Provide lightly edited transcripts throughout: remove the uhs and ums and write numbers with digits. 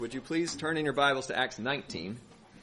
Would you please turn in your Bibles to Acts 19?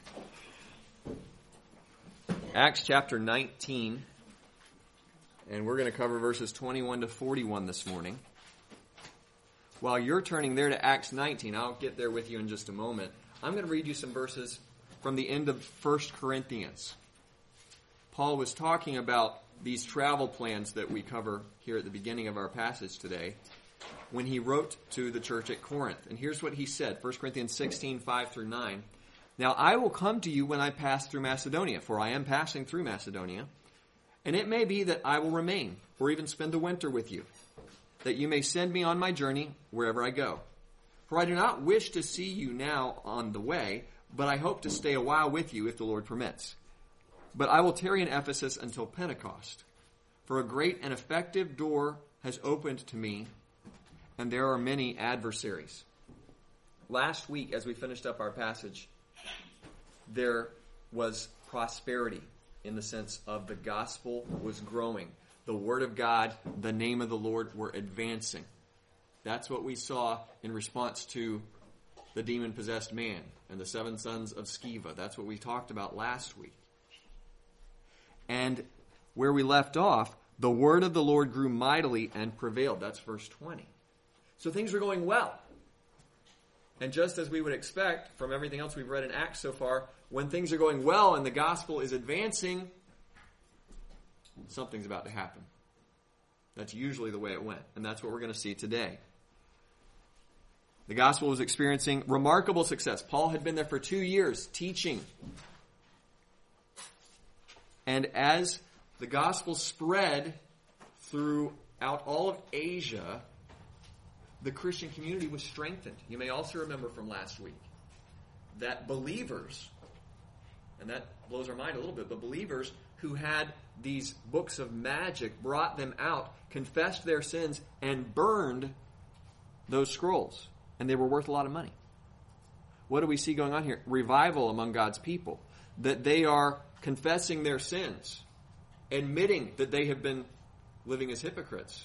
Acts chapter 19. And we're going to cover verses 21 to 41 this morning. While you're turning there to Acts 19, I'll get there with you in just a moment. I'm going to read you some verses from the end of 1 Corinthians. Paul was talking about these travel plans that we cover here at the beginning of our passage today when he wrote to the church at Corinth. And here's what he said, 1 Corinthians 16, 5 through 9. Now I will come to you when I pass through Macedonia, for I am passing through Macedonia. And it may be that I will remain, or even spend the winter with you, that you may send me on my journey wherever I go. For I do not wish to see you now on the way, but I hope to stay a while with you if the Lord permits. But I will tarry in Ephesus until Pentecost. For a great and effective door has opened to me, and there are many adversaries. Last week, as we finished up our passage, there was prosperity in the sense of the gospel was growing. The word of God, the name of the Lord were advancing. That's what we saw in response to the demon-possessed man and the 7 sons of Sceva. That's what we talked about last week. And where we left off, the word of the Lord grew mightily and prevailed. That's verse 20. So things were going well. And just as we would expect from everything else we've read in Acts so far, when things are going well and the gospel is advancing, something's about to happen. That's usually the way it went. And that's what we're going to see today. The gospel was experiencing remarkable success. Paul had been there for 2 years teaching. And as the gospel spread throughout all of Asia, the Christian community was strengthened. You may also remember from last week that believers, and that blows our mind a little bit, but believers who had these books of magic brought them out, confessed their sins, and burned those scrolls. And they were worth a lot of money. What do we see going on here? Revival among God's people. That they are confessing their sins, admitting that they have been living as hypocrites,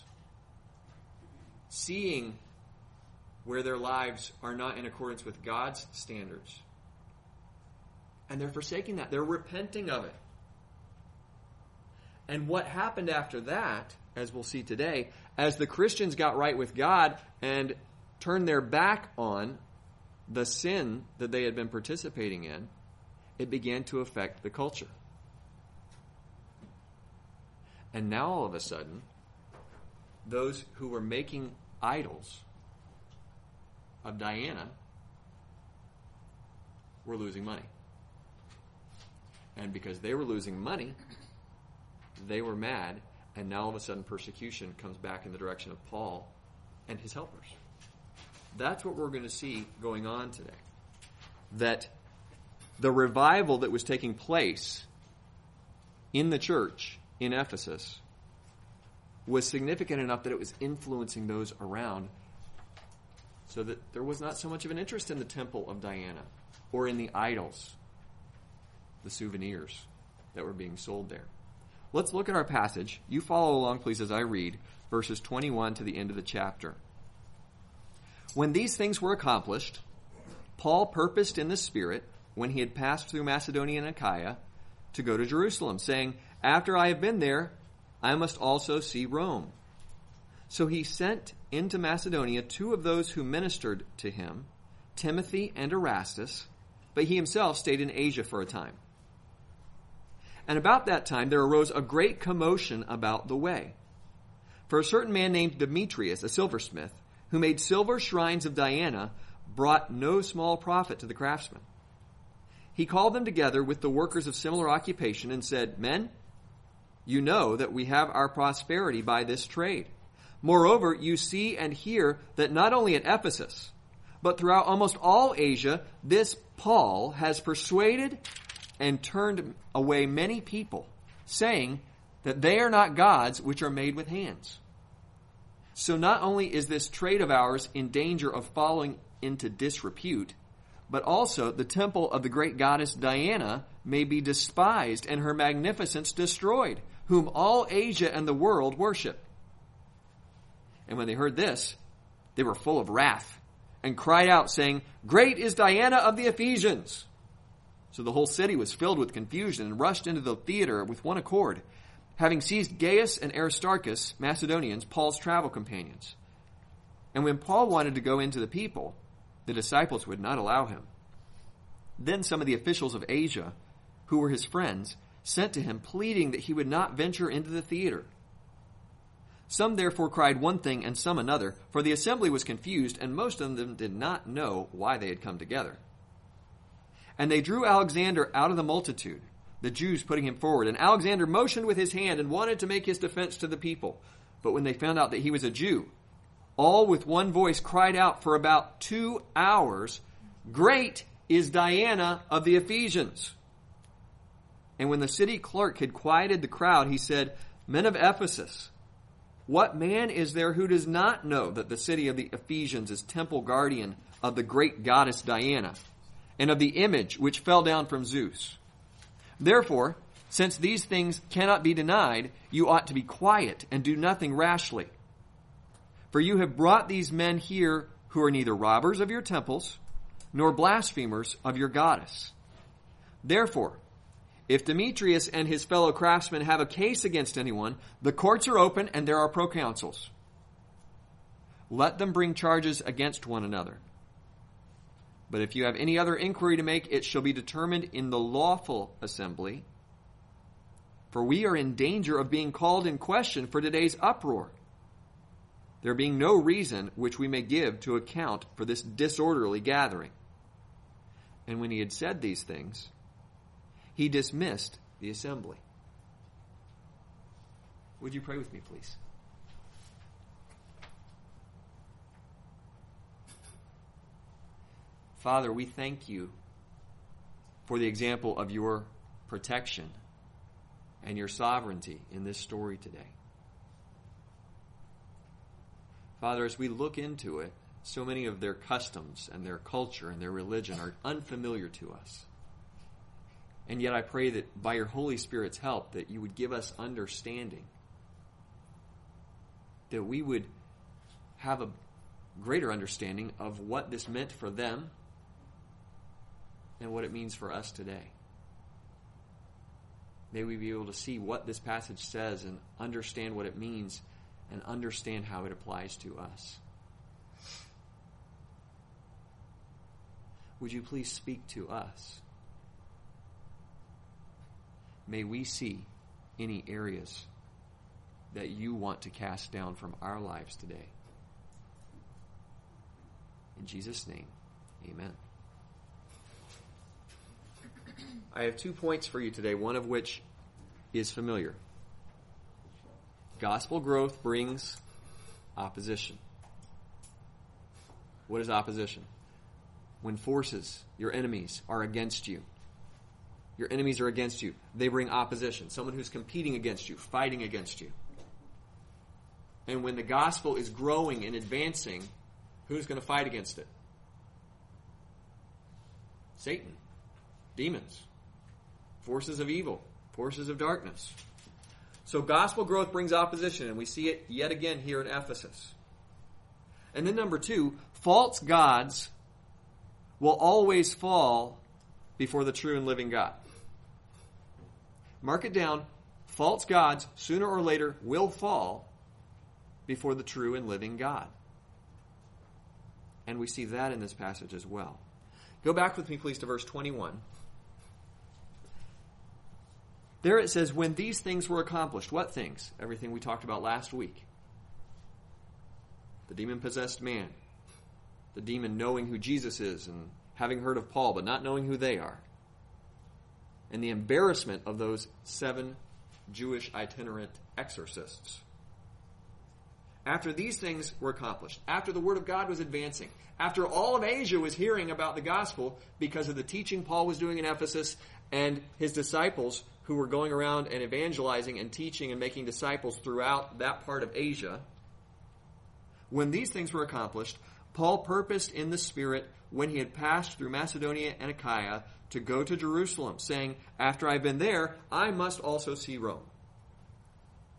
seeing where their lives are not in accordance with God's standards. And they're forsaking that. They're repenting of it. And what happened after that, as we'll see today, as the Christians got right with God and turned their back on the sin that they had been participating in, it began to affect the culture. And now all of a sudden, those who were making idols of Diana were losing money. And because they were losing money, they were mad, and now all of a sudden persecution comes back in the direction of Paul and his helpers. That's what we're going to see going on today. That the revival that was taking place in the church in Ephesus was significant enough that it was influencing those around, so that there was not so much of an interest in the temple of Diana or in the idols, the souvenirs that were being sold there. Let's look at our passage. You follow along, please, as I read verses 21 to the end of the chapter. When these things were accomplished, Paul purposed in the Spirit, when he had passed through Macedonia and Achaia, to go to Jerusalem, saying, "After I have been there, I must also see Rome." So he sent into Macedonia 2 of those who ministered to him, Timothy and Erastus, but he himself stayed in Asia for a time. And about that time there arose a great commotion about the way. For a certain man named Demetrius, a silversmith, who made silver shrines of Diana, brought no small profit to the craftsmen. He called them together with the workers of similar occupation and said, "Men, you know that we have our prosperity by this trade. Moreover, you see and hear that not only at Ephesus, but throughout almost all Asia, this Paul has persuaded and turned away many people, saying that they are not gods which are made with hands. So not only is this trade of ours in danger of falling into disrepute, but also the temple of the great goddess Diana may be despised and her magnificence destroyed, whom all Asia and the world worship." And when they heard this, they were full of wrath and cried out, saying, "Great is Diana of the Ephesians!" So the whole city was filled with confusion and rushed into the theater with one accord, having seized Gaius and Aristarchus, Macedonians, Paul's travel companions. And when Paul wanted to go into the people, the disciples would not allow him. Then some of the officials of Asia, who were his friends, sent to him, pleading that he would not venture into the theater. Some therefore cried one thing and some another, for the assembly was confused, and most of them did not know why they had come together. And they drew Alexander out of the multitude, the Jews putting him forward. And Alexander motioned with his hand and wanted to make his defense to the people. But when they found out that he was a Jew, all with one voice cried out for about 2 hours, "Great is Diana of the Ephesians." And when the city clerk had quieted the crowd, he said, "Men of Ephesus, what man is there who does not know that the city of the Ephesians is temple guardian of the great goddess Diana, and of the image which fell down from Zeus? Therefore, since these things cannot be denied, you ought to be quiet and do nothing rashly. For you have brought these men here who are neither robbers of your temples, nor blasphemers of your goddess. Therefore, if Demetrius and his fellow craftsmen have a case against anyone, the courts are open and there are proconsuls. Let them bring charges against one another. But if you have any other inquiry to make, it shall be determined in the lawful assembly. For we are in danger of being called in question for today's uproar, there being no reason which we may give to account for this disorderly gathering." And when he had said these things, he dismissed the assembly. Would you pray with me, please? Father, we thank you for the example of your protection and your sovereignty in this story today. Father, as we look into it, so many of their customs and their culture and their religion are unfamiliar to us. And yet I pray that by your Holy Spirit's help that you would give us understanding, that we would have a greater understanding of what this meant for them and what it means for us today. May we be able to see what this passage says and understand what it means and understand how it applies to us. Would you please speak to us? May we see any areas that you want to cast down from our lives today. In Jesus' name, amen. I have 2 points for you today, one of which is familiar. Gospel growth brings opposition. What is opposition? When forces, your enemies, are against you. Your enemies are against you. They bring opposition. Someone who's competing against you, fighting against you. And when the gospel is growing and advancing, who's going to fight against it? Satan. Demons. Forces of evil. Forces of darkness. So gospel growth brings opposition, and we see it yet again here in Ephesus. And then number 2, false gods will always fall before the true and living God. Mark it down. False gods, sooner or later, will fall before the true and living God. And we see that in this passage as well. Go back with me, please, to verse 21. There it says, when these things were accomplished. What things? Everything we talked about last week. The demon-possessed man. The demon knowing who Jesus is and having heard of Paul, but not knowing who they are. And the embarrassment of those 7 Jewish itinerant exorcists. After these things were accomplished, after the word of God was advancing, after all of Asia was hearing about the gospel because of the teaching Paul was doing in Ephesus and his disciples who were going around and evangelizing and teaching and making disciples throughout that part of Asia, when these things were accomplished, Paul purposed in the Spirit, when he had passed through Macedonia and Achaia, to go to Jerusalem, saying, after I've been there, I must also see Rome.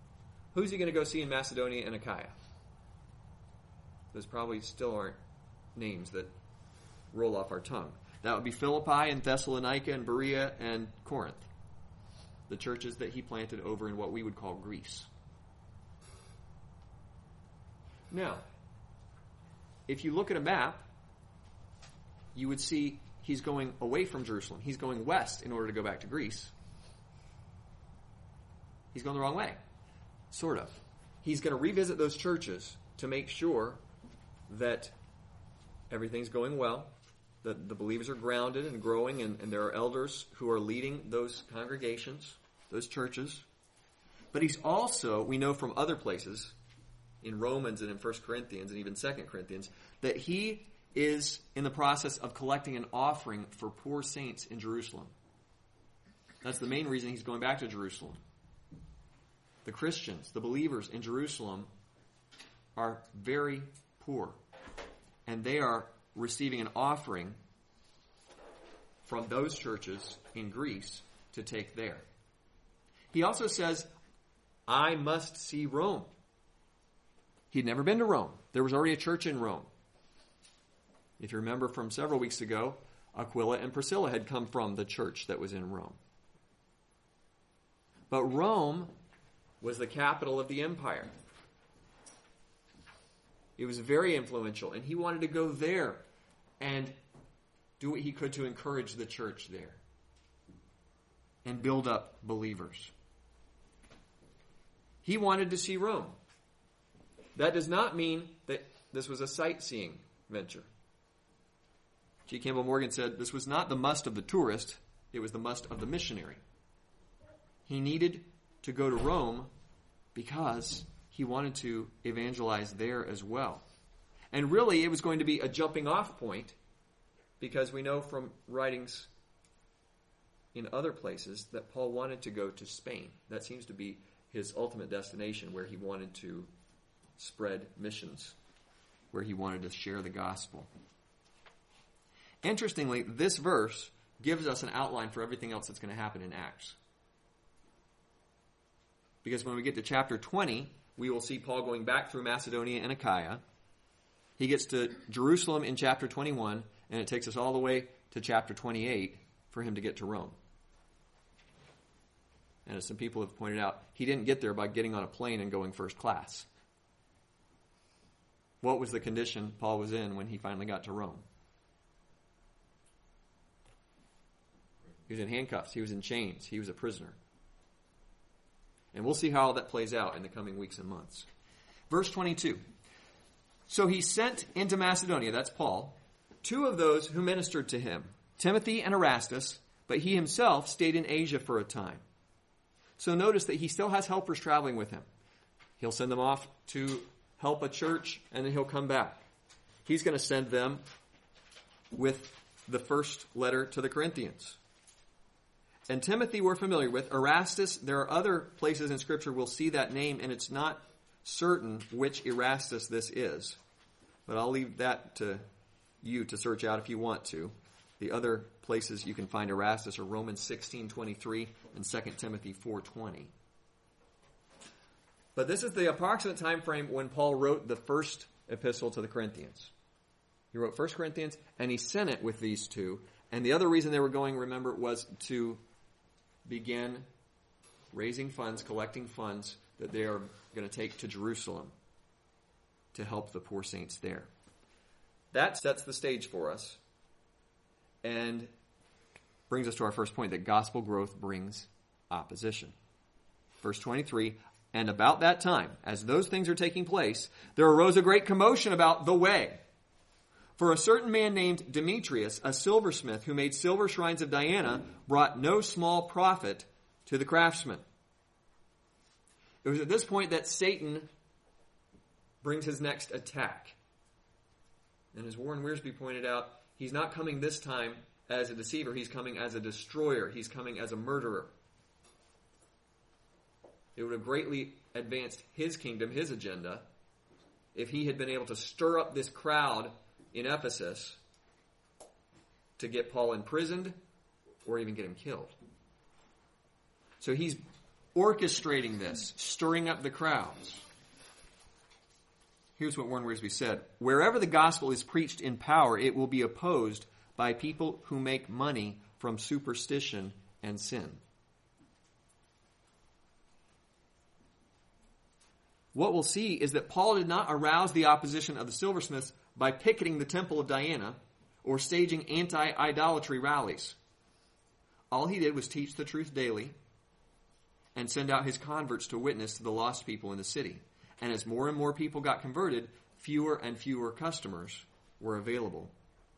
Who's he going to go see in Macedonia and Achaia? Those probably still aren't names that roll off our tongue. That would be Philippi and Thessalonica and Berea and Corinth, the churches that he planted over in what we would call Greece. Now, if you look at a map, you would see he's going away from Jerusalem. He's going west in order to go back to Greece. He's going the wrong way, sort of. He's going to revisit those churches to make sure that everything's going well, that the believers are grounded and growing, and there are elders who are leading those congregations, those churches. But he's also, we know from other places, in Romans and in 1 Corinthians and even 2 Corinthians, that he is in the process of collecting an offering for poor saints in Jerusalem. That's the main reason he's going back to Jerusalem. The Christians, the believers in Jerusalem, are very poor. And they are receiving an offering from those churches in Greece to take there. He also says, I must see Rome. He'd never been to Rome. There was already a church in Rome. If you remember from several weeks ago, Aquila and Priscilla had come from the church that was in Rome. But Rome was the capital of the empire. It was very influential, and he wanted to go there and do what he could to encourage the church there and build up believers. He wanted to see Rome. That does not mean that this was a sightseeing venture. G. Campbell Morgan said this was not the must of the tourist, it was the must of the missionary. He needed to go to Rome because he wanted to evangelize there as well. And really, it was going to be a jumping off point because we know from writings in other places that Paul wanted to go to Spain. That seems to be his ultimate destination, where he wanted to spread missions, where he wanted to share the gospel. Interestingly, this verse gives us an outline for everything else that's going to happen in Acts. Because when we get to chapter 20, we will see Paul going back through Macedonia and Achaia. He gets to Jerusalem in chapter 21, and it takes us all the way to chapter 28 for him to get to Rome. And as some people have pointed out, he didn't get there by getting on a plane and going first class. What was the condition Paul was in when he finally got to Rome? He was in handcuffs. He was in chains. He was a prisoner. And we'll see how that plays out in the coming weeks and months. Verse 22. So he sent into Macedonia, that's Paul, two of those who ministered to him, Timothy and Erastus, but he himself stayed in Asia for a time. So notice that he still has helpers traveling with him. He'll send them off to help a church, and then he'll come back. He's going to send them with the first letter to the Corinthians. And Timothy we're familiar with. Erastus, there are other places in Scripture we'll see that name, and it's not certain which Erastus this is. But I'll leave that to you to search out if you want to. The other places you can find Erastus are Romans 16:23 and 2 Timothy 4:20. But this is the approximate time frame when Paul wrote the first epistle to the Corinthians. He wrote 1 Corinthians, and he sent it with these two. And the other reason they were going, remember, was to begin raising funds, collecting funds that they are going to take to Jerusalem to help the poor saints there. That sets the stage for us and brings us to our first point, that gospel growth brings opposition. Verse 23, and about that time, as those things are taking place, there arose a great commotion about the way. For a certain man named Demetrius, a silversmith who made silver shrines of Diana, brought no small profit to the craftsmen. It was at this point that Satan brings his next attack. And as Warren Wiersbe pointed out, he's not coming this time as a deceiver. He's coming as a destroyer. He's coming as a murderer. It would have greatly advanced his kingdom, his agenda, if he had been able to stir up this crowd in Ephesus to get Paul imprisoned or even get him killed. So he's orchestrating this, stirring up the crowds. Here's what Warren Wiersbe said. Wherever the gospel is preached in power, it will be opposed by people who make money from superstition and sin. What we'll see is that Paul did not arouse the opposition of the silversmiths by picketing the temple of Diana or staging anti-idolatry rallies. All he did was teach the truth daily and send out his converts to witness to the lost people in the city. And as more and more people got converted, fewer and fewer customers were available.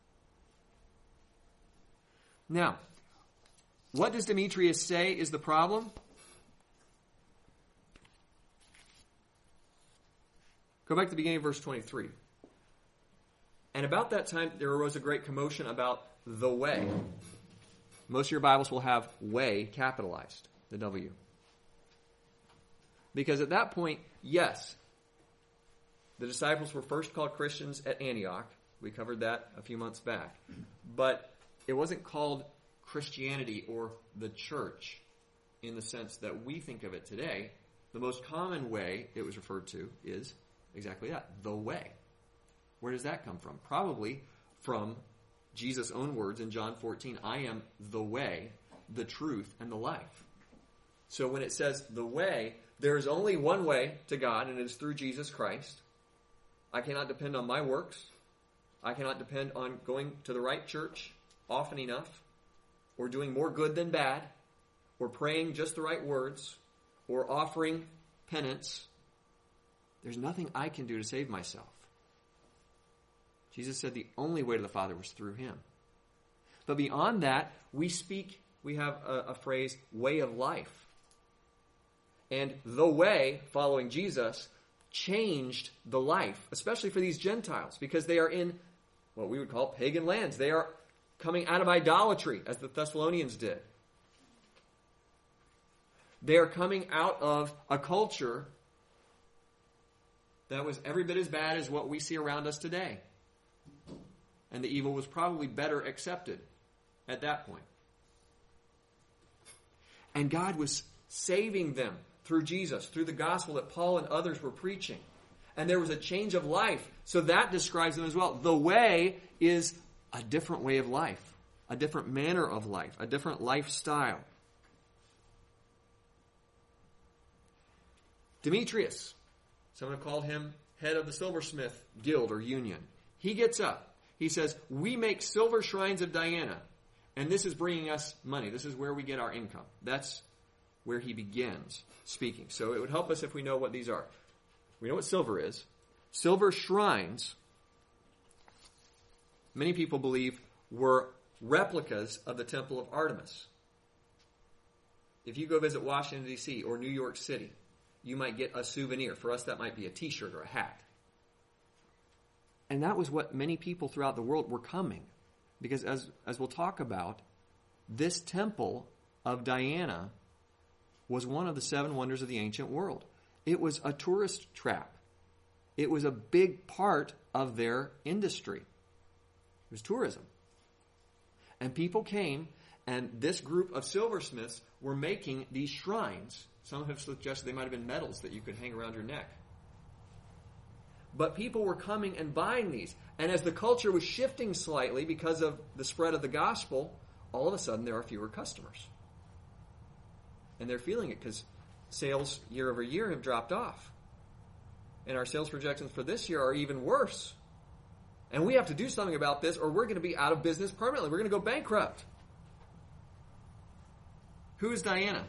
Now, what does Demetrius say is the problem? Go back to the beginning of verse 23. And about that time, there arose a great commotion about the way. Most of your Bibles will have way capitalized, the W. Because at that point, yes, the disciples were first called Christians at Antioch. We covered that a few months back. But it wasn't called Christianity or the church in the sense that we think of it today. The most common way it was referred to is exactly that, the way. Where does that come from? Probably from Jesus' own words in John 14, I am the way, the truth, and the life. So when it says the way, there is only one way to God, and it is through Jesus Christ. I cannot depend on my works. I cannot depend on going to the right church often enough, or doing more good than bad, or praying just the right words, or offering penance. There's nothing I can do to save myself. Jesus said the only way to the Father was through him. But beyond that, we have a phrase, way of life. And the way, following Jesus, changed the life, especially for these Gentiles, because they are in what we would call pagan lands. They are coming out of idolatry, as the Thessalonians did. They are coming out of a culture that was every bit as bad as what we see around us today. And the evil was probably better accepted at that point. And God was saving them through Jesus, through the gospel that Paul and others were preaching. And there was a change of life. So that describes them as well. The way is a different way of life, a different manner of life, a different lifestyle. Demetrius, someone called him head of the silversmith guild or union. He gets up. He says, we make silver shrines of Diana, and this is bringing us money. This is where we get our income. That's where he begins speaking. So it would help us if we know what these are. We know what silver is. Silver shrines, many people believe, were replicas of the Temple of Artemis. If you go visit Washington, D.C. or New York City, you might get a souvenir. For us, that might be a t-shirt or a hat. And that was what many people throughout the world were coming. Because as we'll talk about, this temple of Diana was one of the 7 wonders of the ancient world. It was a tourist trap. It was a big part of their industry. It was tourism. And people came, and this group of silversmiths were making these shrines. Some have suggested they might have been medals that you could hang around your neck. But people were coming and buying these. And as the culture was shifting slightly because of the spread of the gospel, all of a sudden there are fewer customers. And they're feeling it because sales year over year have dropped off. And our sales projections for this year are even worse. And we have to do something about this or we're going to be out of business permanently. We're going to go bankrupt. Who is Diana?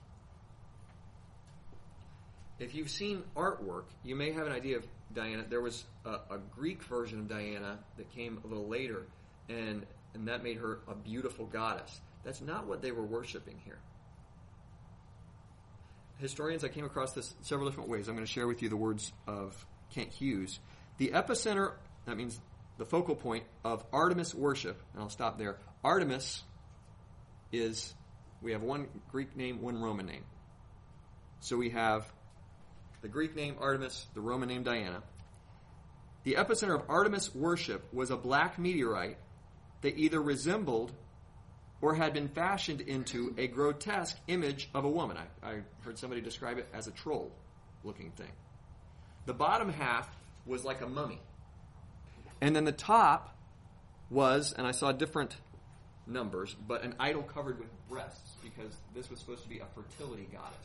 If you've seen artwork, you may have an idea of Diana. There was a Greek version of Diana that came a little later, and that made her a beautiful goddess. That's not what they were worshiping here. Historians, I came across this several different ways. I'm going to share with you the words of Kent Hughes. The epicenter, that means the focal point of Artemis worship, and I'll stop there. Artemis is, we have one Greek name, one Roman name. So we have the Greek name Artemis, the Roman name Diana. The epicenter of Artemis worship was a black meteorite that either resembled or had been fashioned into a grotesque image of a woman. I heard somebody describe it as a troll-looking thing. The bottom half was like a mummy. And then the top was, and I saw different numbers, but an idol covered with breasts, because this was supposed to be a fertility goddess.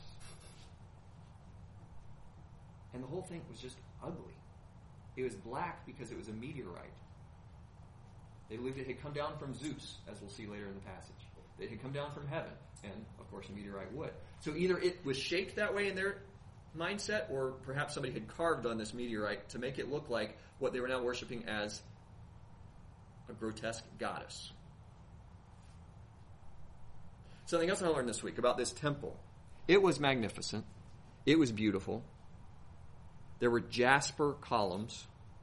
And the whole thing was just ugly. It was black because it was a meteorite. They believed it had come down from Zeus, as we'll see later in the passage. It had come down from heaven, and of course a meteorite would. So either it was shaped that way in their mindset, or perhaps somebody had carved on this meteorite to make it look like what they were now worshiping as a grotesque goddess. Something else I learned this week about this temple. It was magnificent. It was beautiful. There were jasper columns.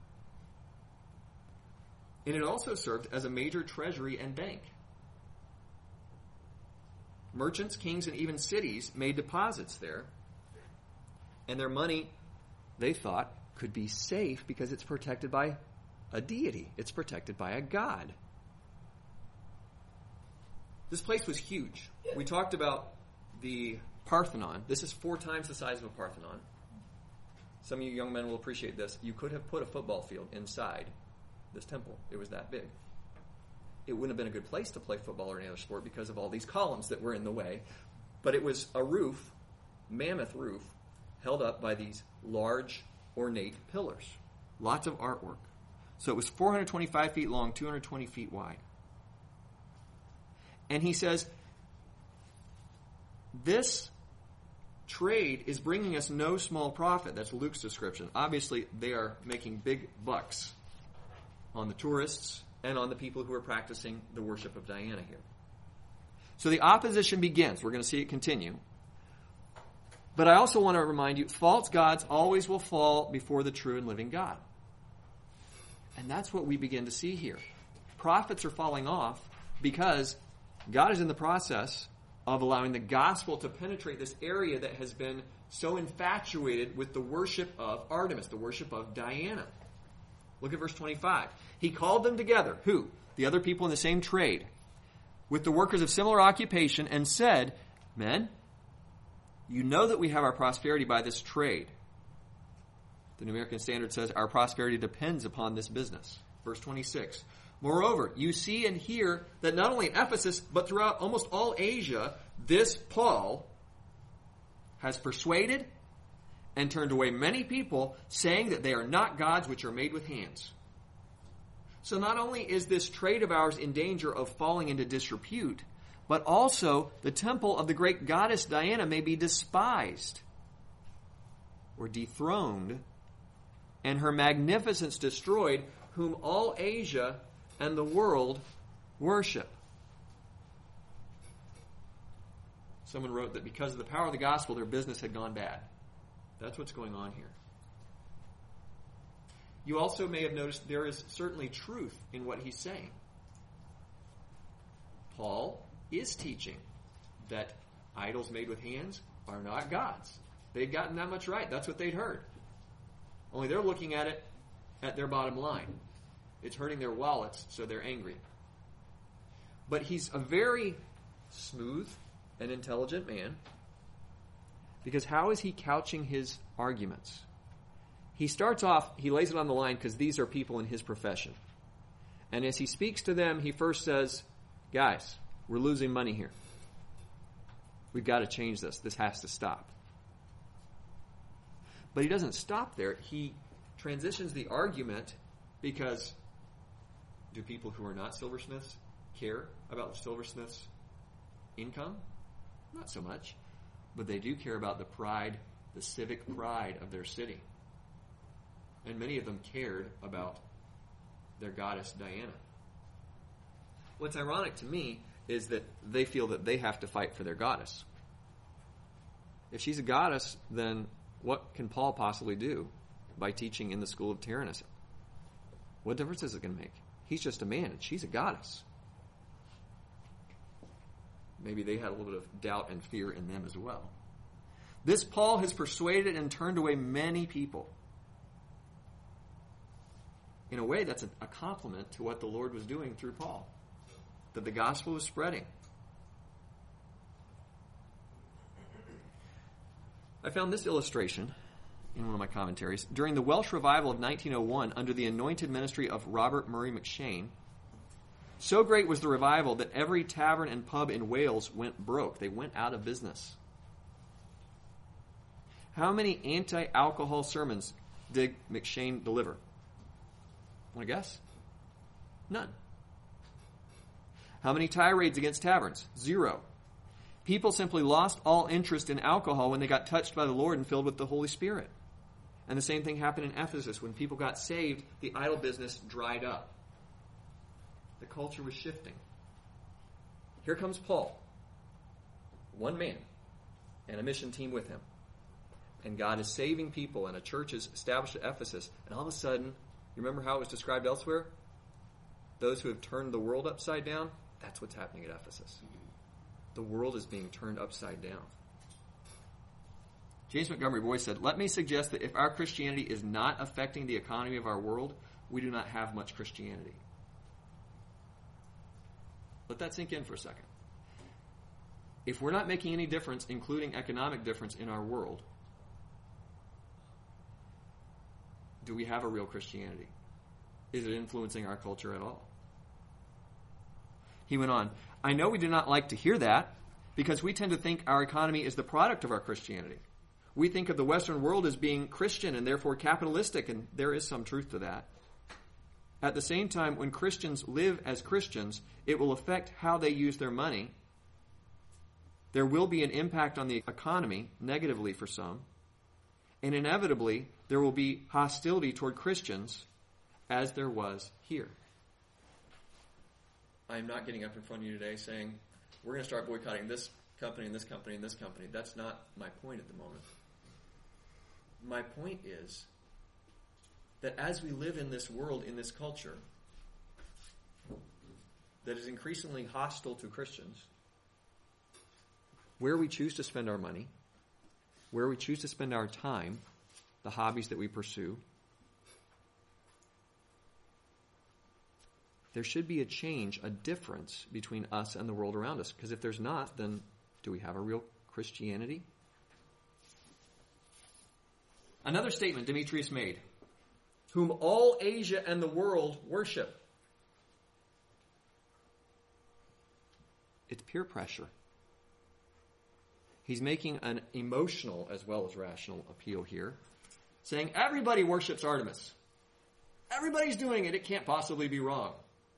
And it also served as a major treasury and bank. Merchants, kings, and even cities made deposits there. And their money, they thought, could be safe because it's protected by a deity. It's protected by a god. This place was huge. We talked about the Parthenon. This is 4 times the size of a Parthenon. Some of you young men will appreciate this. You could have put a football field inside this temple. It was that big. It wouldn't have been a good place to play football or any other sport because of all these columns that were in the way. But it was a roof, mammoth roof, held up by these large, ornate pillars. Lots of artwork. So it was 425 feet long, 220 feet wide. And he says, this trade is bringing us no small profit. That's Luke's description. Obviously, they are making big bucks on the tourists and on the people who are practicing the worship of Diana here. So the opposition begins. We're going to see it continue. But I also want to remind you, false gods always will fall before the true and living God. And that's what we begin to see here. Prophets are falling off because God is in the process of allowing the gospel to penetrate this area that has been so infatuated with the worship of Artemis, the worship of Diana. Look at verse 25. He called them together. Who? The other people in the same trade, with the workers of similar occupation, and said, men, you know that we have our prosperity by this trade. The New American Standard says our prosperity depends upon this business. Verse 26. Moreover, you see and hear that not only in Ephesus, but throughout almost all Asia, this Paul has persuaded and turned away many people, saying that they are not gods which are made with hands. So not only is this trade of ours in danger of falling into disrepute, but also the temple of the great goddess Diana may be despised or dethroned, and her magnificence destroyed, whom all Asia and the world worship. Someone wrote that because of the power of the gospel, their business had gone bad. That's what's going on here. You also may have noticed there is certainly truth in what he's saying. Paul is teaching that idols made with hands are not gods. They'd gotten that much right. That's what they'd heard. Only they're looking at it at their bottom line. It's hurting their wallets, so they're angry. But he's a very smooth and intelligent man, because how is he couching his arguments? He starts off, he lays it on the line because these are people in his profession. And as he speaks to them, he first says, guys, we're losing money here. We've got to change this. This has to stop. But he doesn't stop there. He transitions the argument because do people who are not silversmiths care about the silversmiths' income? Not so much. But they do care about the pride, the civic pride of their city. And many of them cared about their goddess Diana. What's ironic to me is that they feel that they have to fight for their goddess. If she's a goddess, then what can Paul possibly do by teaching in the school of Tyrannus? What difference is it going to make? He's just a man, and she's a goddess. Maybe they had a little bit of doubt and fear in them as well. This Paul has persuaded and turned away many people. In a way, that's a compliment to what the Lord was doing through Paul, that the gospel was spreading. I found this illustration in one of my commentaries, during the Welsh revival of 1901 under the anointed ministry of Robert Murray McCheyne, so great was the revival that every tavern and pub in Wales went broke. They went out of business. How many anti-alcohol sermons did McCheyne deliver? Want to guess? None. How many tirades against taverns? 0. People simply lost all interest in alcohol when they got touched by the Lord and filled with the Holy Spirit. And the same thing happened in Ephesus. When people got saved, the idol business dried up. The culture was shifting. Here comes Paul, one man, and a mission team with him. And God is saving people, and a church is established at Ephesus. And all of a sudden, you remember how it was described elsewhere? Those who have turned the world upside down, that's what's happening at Ephesus. The world is being turned upside down. James Montgomery Boyce said, "Let me suggest that if our Christianity is not affecting the economy of our world, we do not have much Christianity." Let that sink in for a second. If we're not making any difference, including economic difference in our world, do we have a real Christianity? Is it influencing our culture at all? He went on, "I know we do not like to hear that because we tend to think our economy is the product of our Christianity. We think of the Western world as being Christian and therefore capitalistic, and there is some truth to that. At the same time, when Christians live as Christians, it will affect how they use their money. There will be an impact on the economy, negatively for some, and inevitably there will be hostility toward Christians as there was here." I'm not getting up in front of you today saying, we're going to start boycotting this company and this company and this company. That's not my point at the moment. My point is that as we live in this world, in this culture, that is increasingly hostile to Christians, where we choose to spend our money, where we choose to spend our time, the hobbies that we pursue, there should be a change, a difference between us and the world around us. Because if there's not, then do we have a real Christianity? Another statement Demetrius made, "Whom all Asia and the world worship." It's peer pressure. He's making an emotional as well as rational appeal here, saying everybody worships Artemis. Everybody's doing it. It can't possibly be wrong.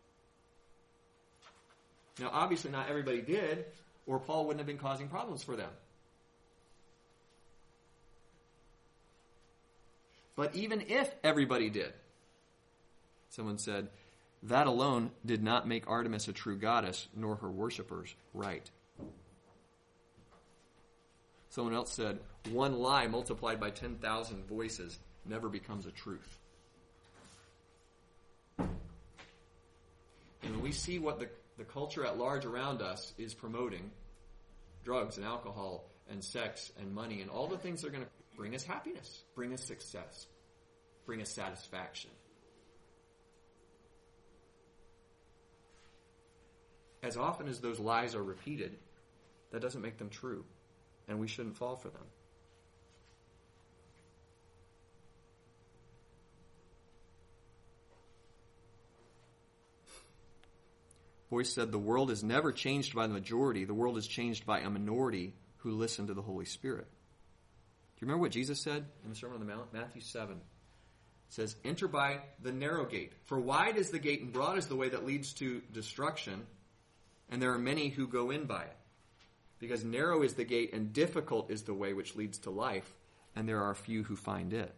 Now, obviously not everybody did, or Paul wouldn't have been causing problems for them. But even if everybody did, someone said, that alone did not make Artemis a true goddess, nor her worshippers right. Someone else said, one lie multiplied by 10,000 voices never becomes a truth. And when we see what the culture at large around us is promoting, drugs and alcohol and sex and money and all the things that are going to bring us happiness, bring us success, bring us satisfaction. As often as those lies are repeated, that doesn't make them true, and we shouldn't fall for them. Boyce said, the world is never changed by the majority. The world is changed by a minority who listen to the Holy Spirit. Do you remember what Jesus said in the Sermon on the Mount? Matthew 7. It says, enter by the narrow gate. For wide is the gate and broad is the way that leads to destruction, and there are many who go in by it. Because narrow is the gate and difficult is the way which leads to life, and there are few who find it.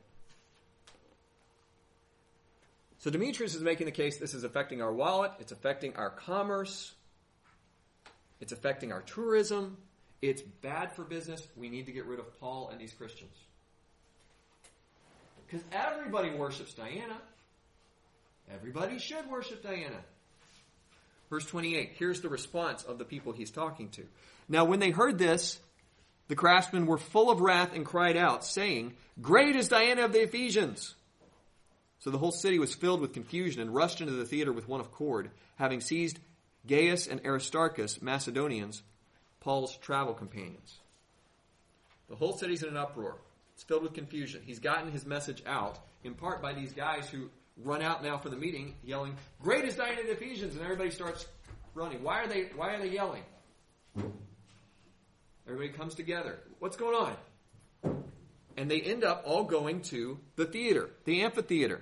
So Demetrius is making the case this is affecting our wallet, it's affecting our commerce, it's affecting our tourism, it's bad for business. We need to get rid of Paul and these Christians. Because everybody worships Diana. Everybody should worship Diana. Verse 28, here's the response of the people he's talking to. Now when they heard this, the craftsmen were full of wrath and cried out, saying, great is Diana of the Ephesians. So the whole city was filled with confusion and rushed into the theater with one accord, having seized Gaius and Aristarchus, Macedonians, Paul's travel companions. The whole city's in an uproar. It's filled with confusion. He's gotten his message out, in part by these guys who run out now for the meeting, yelling, "Great is Diana of the Ephesians," and everybody starts running. Why are they yelling? Everybody comes together. What's going on? And they end up all going to the theater, the amphitheater.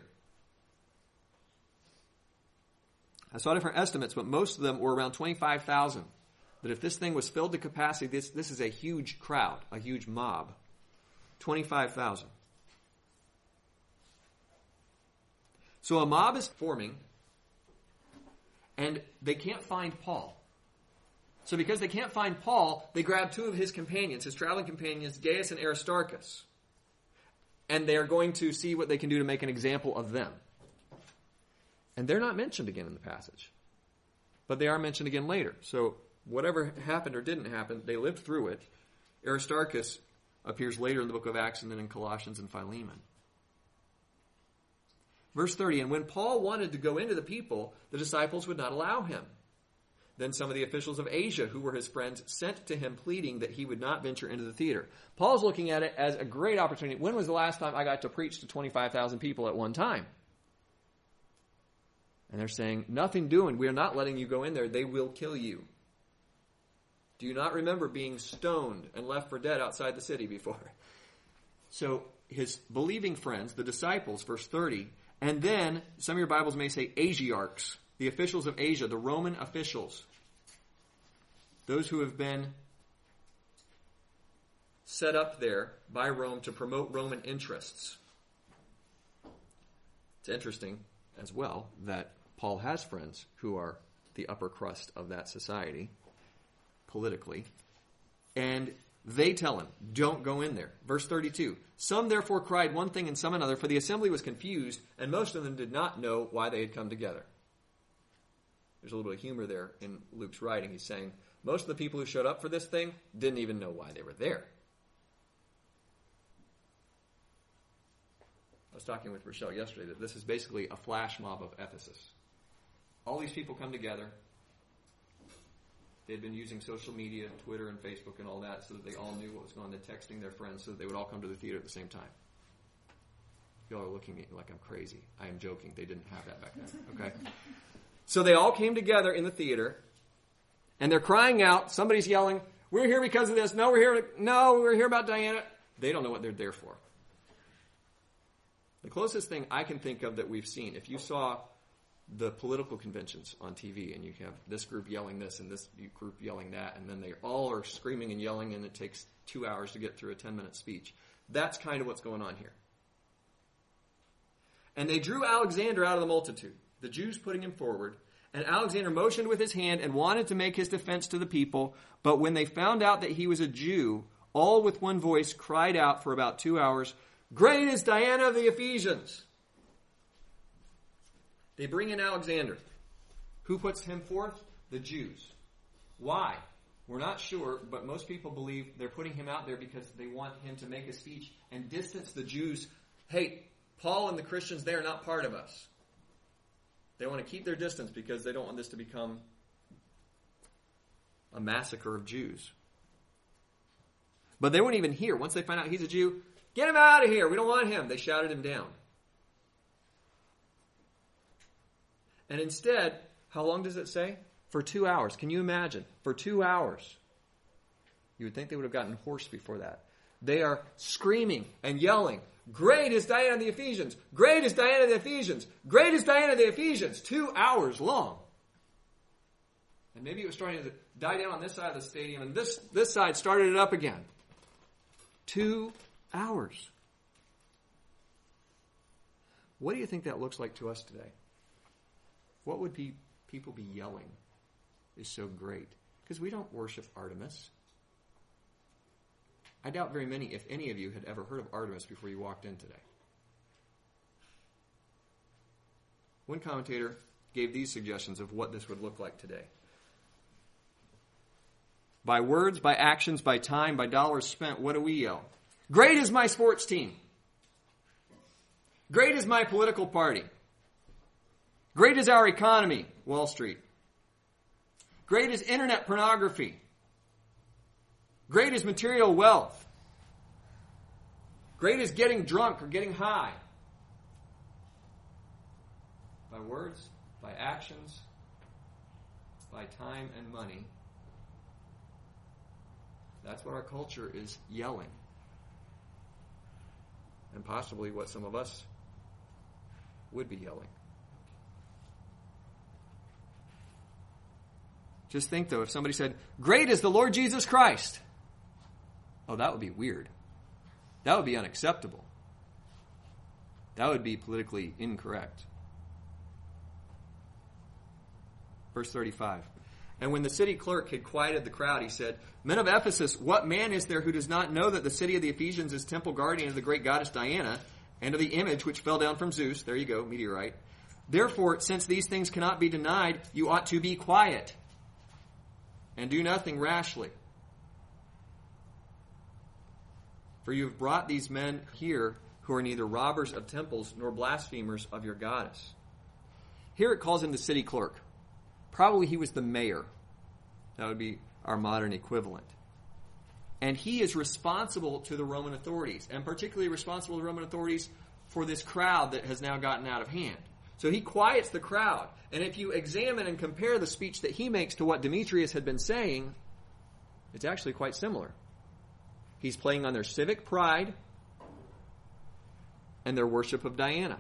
I saw different estimates, but most of them were around 25,000. That if this thing was filled to capacity, this is a huge crowd, a huge mob. 25,000. So a mob is forming, and they can't find Paul. So because they can't find Paul, they grab two of his companions, his traveling companions, Gaius and Aristarchus. And they are going to see what they can do to make an example of them. And they're not mentioned again in the passage. But they are mentioned again later. So whatever happened or didn't happen, they lived through it. Aristarchus appears later in the book of Acts and then in Colossians and Philemon. Verse 30, and when Paul wanted to go into the people, the disciples would not allow him. Then some of the officials of Asia, who were his friends, sent to him pleading that he would not venture into the theater. Paul's looking at it as a great opportunity. When was the last time I got to preach to 25,000 people at one time? And they're saying, nothing doing. We are not letting you go in there. They will kill you. Do you not remember being stoned and left for dead outside the city before? So his believing friends, the disciples, verse 30, and then some of your Bibles may say Asiarchs, the officials of Asia, the Roman officials, those who have been set up there by Rome to promote Roman interests. It's interesting as well that Paul has friends who are the upper crust of that society, politically, and they tell him, don't go in there. Verse 32, some therefore cried one thing and some another, for the assembly was confused, and most of them did not know why they had come together. There's a little bit of humor there in Luke's writing. He's saying, most of the people who showed up for this thing didn't even know why they were there. I was talking with Rochelle yesterday that this is basically a flash mob of Ephesus. All these people come together. They had been using social media, Twitter and Facebook and all that, so that they all knew what was going on. They're texting their friends so that they would all come to the theater at the same time. Y'all are looking at me like I'm crazy. I am joking. They didn't have that back then. Okay? So they all came together in the theater, and they're crying out. Somebody's yelling, we're here because of this. No, we're here about Diana. They don't know what they're there for. The closest thing I can think of that we've seen, if you saw the political conventions on TV, and you have this group yelling this and this group yelling that, and then they all are screaming and yelling, and it takes 2 hours to get through a 10-minute speech. That's kind of what's going on here. And they drew Alexander out of the multitude, the Jews putting him forward, and Alexander motioned with his hand and wanted to make his defense to the people, but when they found out that he was a Jew, all with one voice cried out for about 2 hours, "Great is Diana of the Ephesians!" They bring in Alexander. Who puts him forth? The Jews. Why? We're not sure, but most people believe they're putting him out there because they want him to make a speech and distance the Jews. Hey, Paul and the Christians, they are not part of us. They want to keep their distance because they don't want this to become a massacre of Jews. But they weren't even here. Once they find out he's a Jew, get him out of here. We don't want him. They shouted him down. And instead, how long does it say? For 2 hours. Can you imagine? For 2 hours. You would think they would have gotten hoarse before that. They are screaming and yelling, "Great is Diana of the Ephesians! Great is Diana of the Ephesians! Great is Diana of the Ephesians!" 2 hours long. And maybe it was starting to die down on this side of the stadium, and this side started it up again. 2 hours. What do you think that looks like to us today? What would people be yelling is so great? Because we don't worship Artemis. I doubt very many, if any of you, had ever heard of Artemis before you walked in today. One commentator gave these suggestions of what this would look like today. By words, by actions, by time, by dollars spent, what do we yell? Great is my sports team. Great is my political party. Great is our economy, Wall Street. Great is internet pornography. Great is material wealth. Great is getting drunk or getting high. By words, by actions, by time and money. That's what our culture is yelling. And possibly what some of us would be yelling. Just think, though, if somebody said, "Great is the Lord Jesus Christ." Oh, that would be weird. That would be unacceptable. That would be politically incorrect. Verse 35. And when the city clerk had quieted the crowd, he said, "Men of Ephesus, what man is there who does not know that the city of the Ephesians is temple guardian of the great goddess Diana, and of the image which fell down from Zeus?" There you go, meteorite. "Therefore, since these things cannot be denied, you ought to be quiet and do nothing rashly. For you have brought these men here who are neither robbers of temples nor blasphemers of your goddess." Here it calls him the city clerk. Probably he was the mayor. That would be our modern equivalent. And he is responsible to the Roman authorities, and particularly responsible to the Roman authorities for this crowd that has now gotten out of hand. So he quiets the crowd. And if you examine and compare the speech that he makes to what Demetrius had been saying, it's actually quite similar. He's playing on their civic pride and their worship of Diana.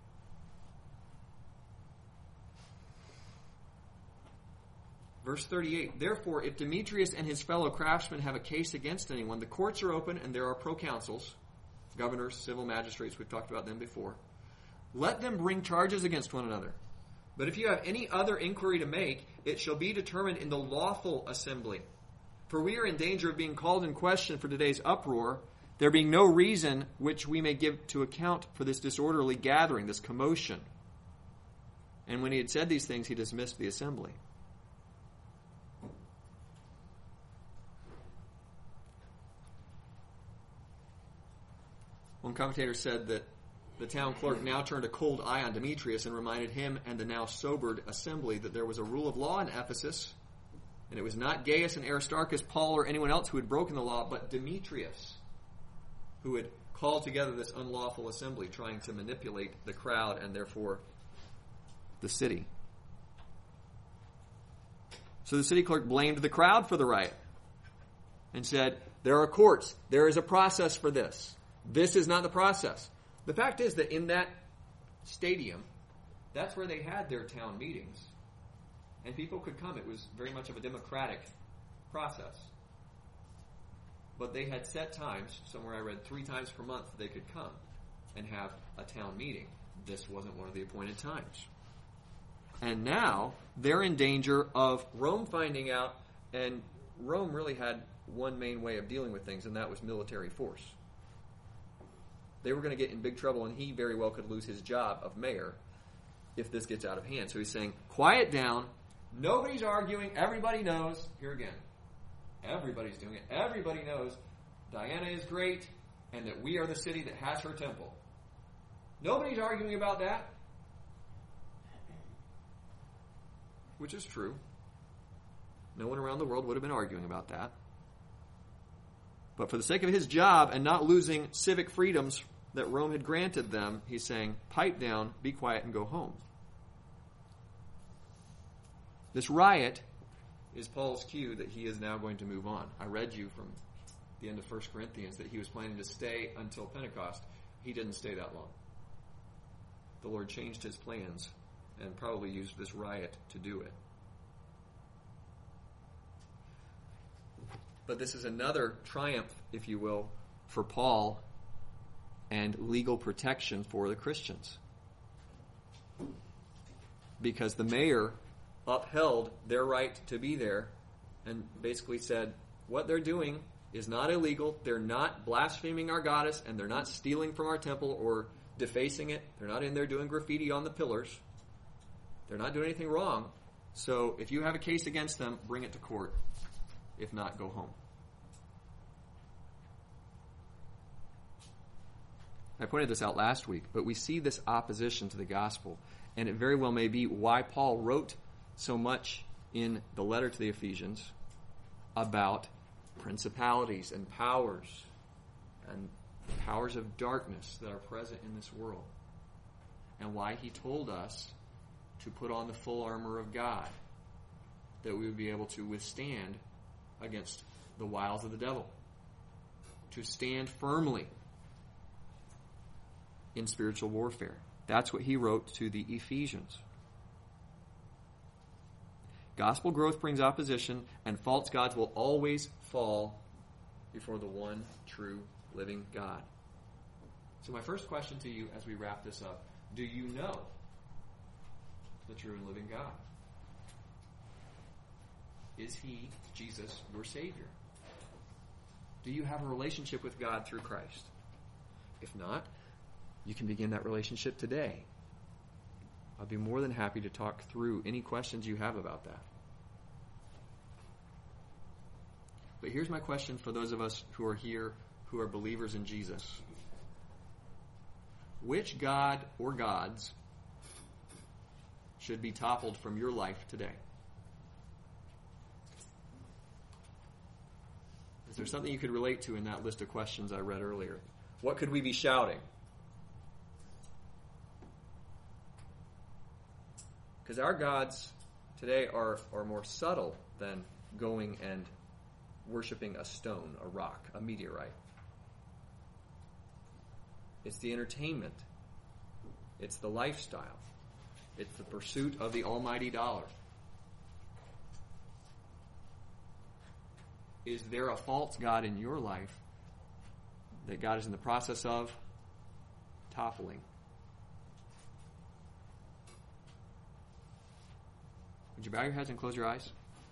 Verse 38, "Therefore, if Demetrius and his fellow craftsmen have a case against anyone, the courts are open and there are proconsuls, governors, civil magistrates, we've talked about them before. Let them bring charges against one another. But if you have any other inquiry to make, it shall be determined in the lawful assembly. For we are in danger of being called in question for today's uproar, there being no reason which we may give to account for this disorderly gathering, this commotion." And when he had said these things, he dismissed the assembly. One commentator said that the town clerk now turned a cold eye on Demetrius and reminded him and the now sobered assembly that there was a rule of law in Ephesus, and it was not Gaius and Aristarchus, Paul, or anyone else who had broken the law, but Demetrius, who had called together this unlawful assembly, trying to manipulate the crowd and therefore the city. So the city clerk blamed the crowd for the riot and said, "There are courts. There is a process for this. This is not the process." The fact is that in that stadium, that's where they had their town meetings. And people could come. It was very much of a democratic process. But they had set times, somewhere I read 3 times per month they could come and have a town meeting. This wasn't one of the appointed times. And now they're in danger of Rome finding out, and Rome really had one main way of dealing with things, and that was military force. They were going to get in big trouble, and he very well could lose his job of mayor if this gets out of hand. So he's saying, quiet down. Nobody's arguing. Everybody knows. Here again. Everybody's doing it. Everybody knows Diana is great and that we are the city that has her temple. Nobody's arguing about that. Which is true. No one around the world would have been arguing about that. But for the sake of his job and not losing civic freedoms that Rome had granted them, he's saying, pipe down, be quiet, and go home. This riot is Paul's cue that he is now going to move on. I read you from the end of 1 Corinthians that he was planning to stay until Pentecost. He didn't stay that long. The Lord changed his plans and probably used this riot to do it. But this is another triumph, if you will, for Paul and legal protection for the Christians. Because the mayor upheld their right to be there and basically said, what they're doing is not illegal. They're not blaspheming our goddess, and they're not stealing from our temple or defacing it. They're not in there doing graffiti on the pillars. They're not doing anything wrong. So if you have a case against them, bring it to court. If not, go home. I pointed this out last week, but we see this opposition to the gospel, and it very well may be why Paul wrote so much in the letter to the Ephesians about principalities and powers and the powers of darkness that are present in this world, and why he told us to put on the full armor of God, that we would be able to withstand against the wiles of the devil, to stand firmly in spiritual warfare. That's what he wrote to the Ephesians. Gospel growth brings opposition, and false gods will always fall before the one true living God. So my first question to you as we wrap this up, do you know the true and living God? Is he, Jesus, your Savior? Do you have a relationship with God through Christ? If not, you can begin that relationship today. I'll be more than happy to talk through any questions you have about that. But here's my question for those of us who are here who are believers in Jesus. Which God or gods should be toppled from your life today? Is there something you could relate to in that list of questions I read earlier? What could we be shouting? Because our gods today are more subtle than going and worshiping a stone, a rock, a meteorite. It's the entertainment. It's the lifestyle. It's the pursuit of the almighty dollar. Is there a false god in your life that God is in the process of toppling? Would you bow your heads and close your eyes?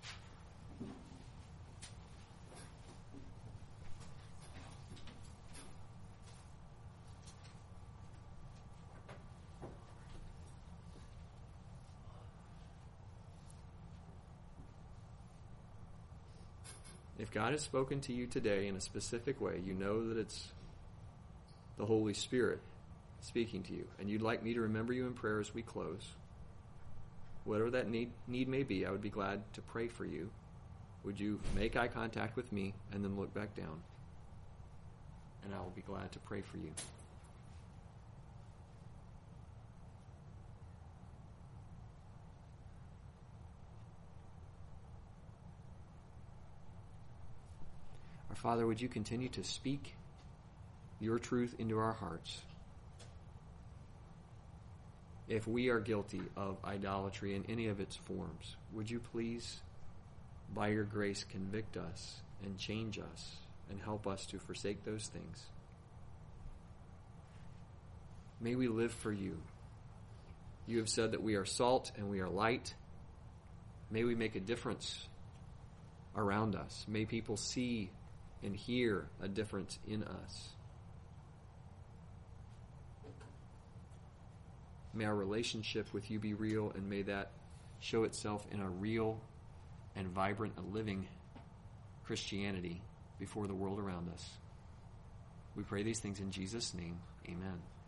If God has spoken to you today in a specific way, you know that it's the Holy Spirit speaking to you, and you'd like me to remember you in prayer as we close. Whatever that need may be, I would be glad to pray for you. Would you make eye contact with me and then look back down? And I will be glad to pray for you. Our Father, would you continue to speak your truth into our hearts? If we are guilty of idolatry in any of its forms, would you please, by your grace, convict us and change us and help us to forsake those things? May we live for you. You have said that we are salt and we are light. May we make a difference around us. May people see and hear a difference in us. May our relationship with you be real, and may that show itself in a real and vibrant, a living Christianity before the world around us. We pray these things in Jesus' name. Amen.